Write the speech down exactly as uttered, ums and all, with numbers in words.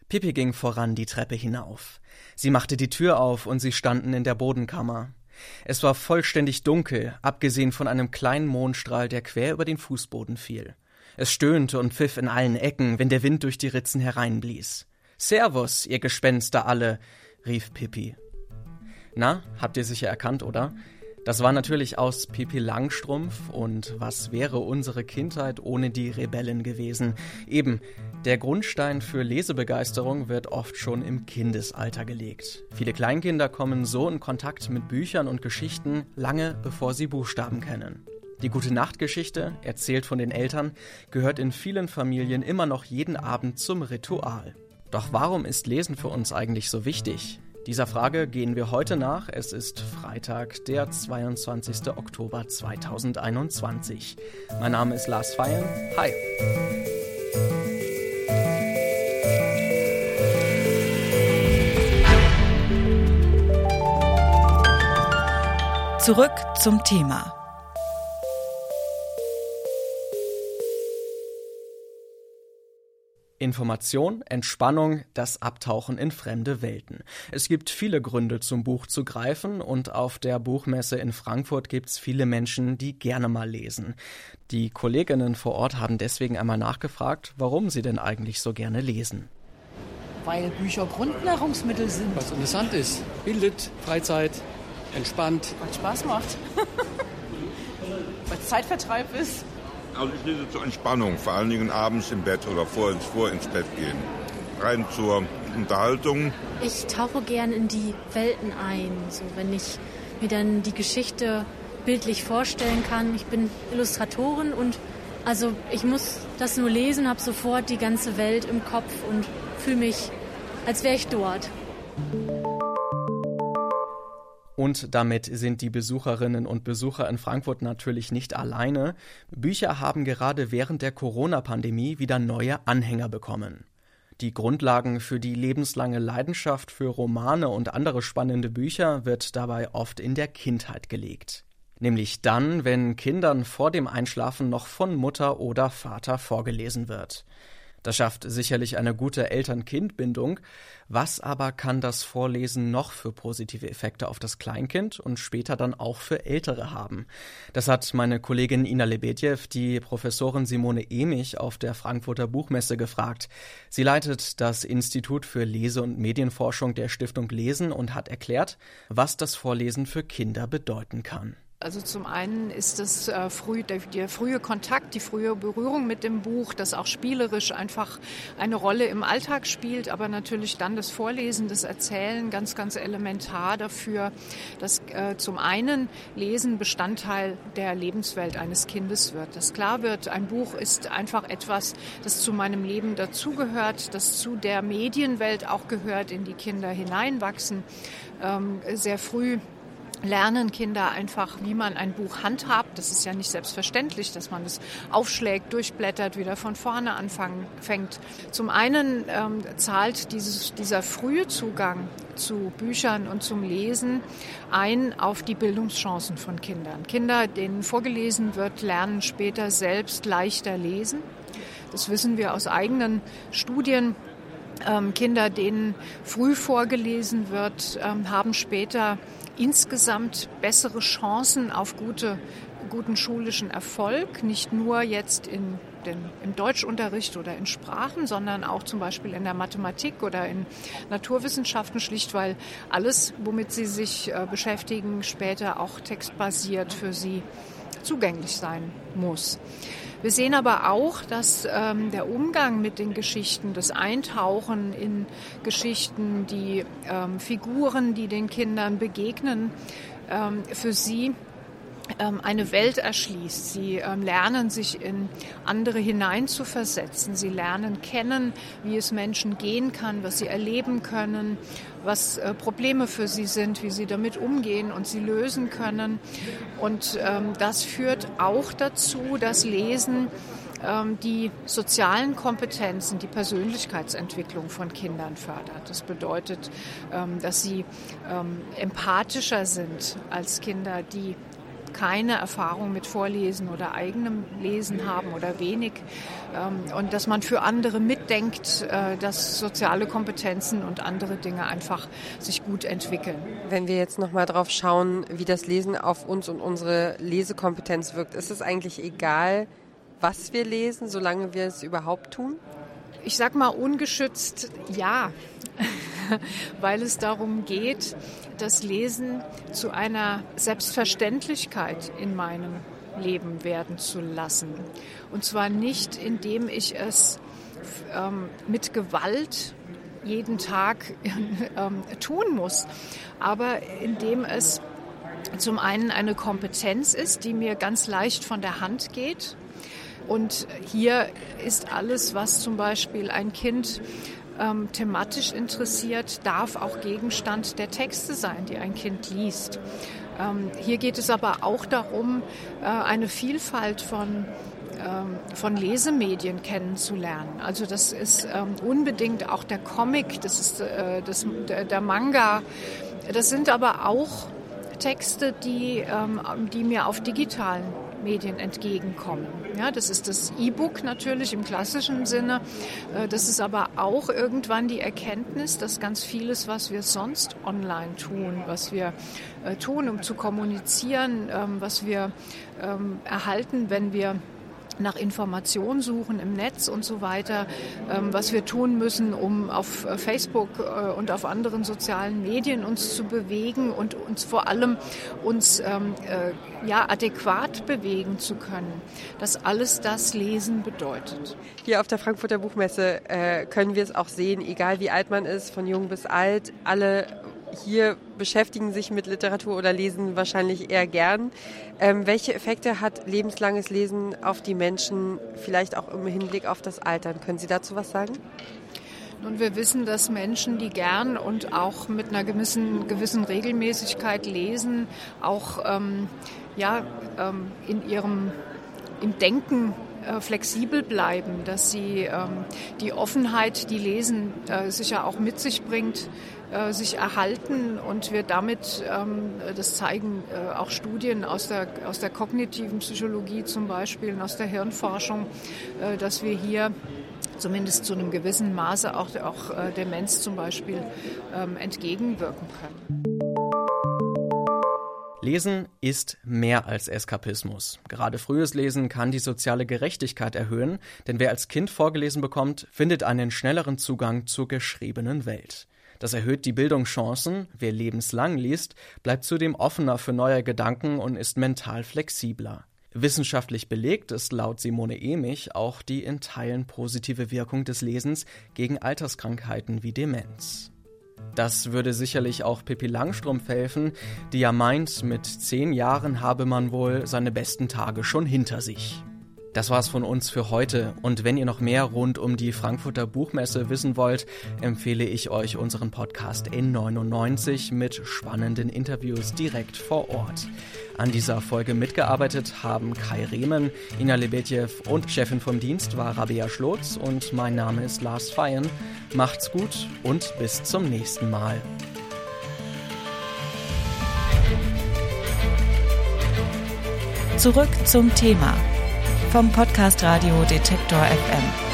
Pippi ging voran die Treppe hinauf. Sie machte die Tür auf und sie standen in der Bodenkammer. Es war vollständig dunkel, abgesehen von einem kleinen Mondstrahl, der quer über den Fußboden fiel. Es stöhnte und pfiff in allen Ecken, wenn der Wind durch die Ritzen hereinblies. »Servus, ihr Gespenster alle«, rief Pippi. Na, habt ihr sicher erkannt, oder? Das war natürlich aus Pippi Langstrumpf und was wäre unsere Kindheit ohne die Rebellen gewesen? Eben, der Grundstein für Lesebegeisterung wird oft schon im Kindesalter gelegt. Viele Kleinkinder kommen so in Kontakt mit Büchern und Geschichten, lange bevor sie Buchstaben kennen. Die Gute-Nacht-Geschichte, erzählt von den Eltern, gehört in vielen Familien immer noch jeden Abend zum Ritual. Doch warum ist Lesen für uns eigentlich so wichtig? Dieser Frage gehen wir heute nach. Es ist Freitag, der zweiundzwanzigster Oktober zweitausendeinundzwanzig. Mein Name ist Lars Feilen. Hi! Zurück zum Thema. Information, Entspannung, das Abtauchen in fremde Welten. Es gibt viele Gründe, zum Buch zu greifen und auf der Buchmesse in Frankfurt gibt es viele Menschen, die gerne mal lesen. Die Kolleginnen vor Ort haben deswegen einmal nachgefragt, warum sie denn eigentlich so gerne lesen. Weil Bücher Grundnahrungsmittel sind. Was interessant ist, bildet, Freizeit, entspannt. Was Spaß macht. Weil es Zeitvertreib ist. Also ich lese zur Entspannung, vor allen Dingen abends im Bett oder vor ins, vor ins Bett gehen. Rein zur Unterhaltung. Ich tauche gern in die Welten ein, so wenn ich mir dann die Geschichte bildlich vorstellen kann. Ich bin Illustratorin und also ich muss das nur lesen, habe sofort die ganze Welt im Kopf und fühle mich, als wäre ich dort. Und damit sind die Besucherinnen und Besucher in Frankfurt natürlich nicht alleine. Bücher haben gerade während der Corona-Pandemie wieder neue Anhänger bekommen. Die Grundlagen für die lebenslange Leidenschaft für Romane und andere spannende Bücher wird dabei oft in der Kindheit gelegt. Nämlich dann, wenn Kindern vor dem Einschlafen noch von Mutter oder Vater vorgelesen wird. Das schafft sicherlich eine gute Eltern-Kind-Bindung. Was aber kann das Vorlesen noch für positive Effekte auf das Kleinkind und später dann auch für Ältere haben? Das hat meine Kollegin Ina Lebedjew, die Professorin Simone Emich auf der Frankfurter Buchmesse gefragt. Sie leitet das Institut für Lese- und Medienforschung der Stiftung Lesen und hat erklärt, was das Vorlesen für Kinder bedeuten kann. Also zum einen ist es äh, früh, der, der frühe Kontakt, die frühe Berührung mit dem Buch, das auch spielerisch einfach eine Rolle im Alltag spielt, aber natürlich dann das Vorlesen, das Erzählen ganz, ganz elementar dafür, dass äh, zum einen Lesen Bestandteil der Lebenswelt eines Kindes wird. Dass klar wird, ein Buch ist einfach etwas, das zu meinem Leben dazugehört, das zu der Medienwelt auch gehört, in die Kinder hineinwachsen, ähm, sehr früh lernen Kinder einfach, wie man ein Buch handhabt. Das ist ja nicht selbstverständlich, dass man es aufschlägt, durchblättert, wieder von vorne anfängt. Zum einen ähm, zahlt dieses, dieser frühe Zugang zu Büchern und zum Lesen ein auf die Bildungschancen von Kindern. Kinder, denen vorgelesen wird, lernen später selbst leichter lesen. Das wissen wir aus eigenen Studien. Ähm, Kinder, denen früh vorgelesen wird, ähm, haben später insgesamt bessere Chancen auf gute, guten schulischen Erfolg, nicht nur jetzt in den, im Deutschunterricht oder in Sprachen, sondern auch zum Beispiel in der Mathematik oder in Naturwissenschaften, schlicht weil alles, womit sie sich äh, beschäftigen, später auch textbasiert für sie zugänglich sein muss. Wir sehen aber auch, dass ähm, der Umgang mit den Geschichten, das Eintauchen in Geschichten, die ähm, Figuren, die den Kindern begegnen, ähm, für sie ähm, eine Welt erschließt. Sie ähm, lernen, sich in andere hineinzuversetzen. Sie lernen kennen, wie es Menschen gehen kann, was sie erleben können, was äh, Probleme für sie sind, wie sie damit umgehen und sie lösen können. Und ähm, das führt auch dazu, dass Lesen ähm, die sozialen Kompetenzen, die Persönlichkeitsentwicklung von Kindern fördert. Das bedeutet, ähm, dass sie ähm, empathischer sind als Kinder, die keine Erfahrung mit Vorlesen oder eigenem Lesen haben oder wenig. Und dass man für andere mitdenkt, dass soziale Kompetenzen und andere Dinge einfach sich gut entwickeln. Wenn wir jetzt nochmal drauf schauen, wie das Lesen auf uns und unsere Lesekompetenz wirkt, ist es eigentlich egal, was wir lesen, solange wir es überhaupt tun? Ich sag mal ungeschützt ja, weil es darum geht, das Lesen zu einer Selbstverständlichkeit in meinem Leben werden zu lassen. Und zwar nicht, indem ich es ähm, mit Gewalt jeden Tag ähm, tun muss, aber indem es zum einen eine Kompetenz ist, die mir ganz leicht von der Hand geht. Und hier ist alles, was zum Beispiel ein Kind ähm, thematisch interessiert, darf auch Gegenstand der Texte sein, die ein Kind liest. Ähm, hier geht es aber auch darum, äh, eine Vielfalt von ähm, von Lesemedien kennenzulernen. Also das ist ähm, unbedingt auch der Comic, das ist äh, das, der, der Manga. Das sind aber auch Texte, die, ähm, die mir auf digitalen Medien entgegenkommen. Ja, das ist das E-Book natürlich im klassischen Sinne. Das ist aber auch irgendwann die Erkenntnis, dass ganz vieles, was wir sonst online tun, was wir äh, tun, um zu kommunizieren, ähm, was wir ähm, erhalten, wenn wir nach Informationen suchen im Netz und so weiter, ähm, was wir tun müssen, um auf äh, Facebook äh, und auf anderen sozialen Medien uns zu bewegen und uns vor allem uns ähm, äh, ja, adäquat bewegen zu können, dass alles das Lesen bedeutet. Hier auf der Frankfurter Buchmesse äh, können wir es auch sehen, egal wie alt man ist, von jung bis alt, alle hier beschäftigen sich mit Literatur oder lesen wahrscheinlich eher gern. Ähm, welche Effekte hat lebenslanges Lesen auf die Menschen, vielleicht auch im Hinblick auf das Altern? Können Sie dazu was sagen? Nun, wir wissen, dass Menschen, die gern und auch mit einer gewissen, gewissen Regelmäßigkeit lesen, auch ähm, ja, ähm, in ihrem im Denken äh, flexibel bleiben, dass sie ähm, die Offenheit, die Lesen äh, sicher auch mit sich bringt, äh, sich erhalten und wir damit, ähm, das zeigen äh, auch Studien aus der, aus der kognitiven Psychologie zum Beispiel und aus der Hirnforschung, äh, dass wir hier zumindest zu einem gewissen Maße auch, auch äh, Demenz zum Beispiel ähm, entgegenwirken können. Lesen ist mehr als Eskapismus. Gerade frühes Lesen kann die soziale Gerechtigkeit erhöhen, denn wer als Kind vorgelesen bekommt, findet einen schnelleren Zugang zur geschriebenen Welt. Das erhöht die Bildungschancen. Wer lebenslang liest, bleibt zudem offener für neue Gedanken und ist mental flexibler. Wissenschaftlich belegt ist laut Simone Emich auch die in Teilen positive Wirkung des Lesens gegen Alterskrankheiten wie Demenz. Das würde sicherlich auch Pippi Langstrumpf helfen, die ja meint, mit zehn Jahren habe man wohl seine besten Tage schon hinter sich. Das war's von uns für heute und wenn ihr noch mehr rund um die Frankfurter Buchmesse wissen wollt, empfehle ich euch unseren Podcast N neunundneunzig mit spannenden Interviews direkt vor Ort. An dieser Folge mitgearbeitet haben Kai Rehmann, Ina Lebedjew und Chefin vom Dienst war Rabea Schlotz und mein Name ist Lars Feyen. Macht's gut und bis zum nächsten Mal. Zurück zum Thema vom Podcast Radio Detektor F M.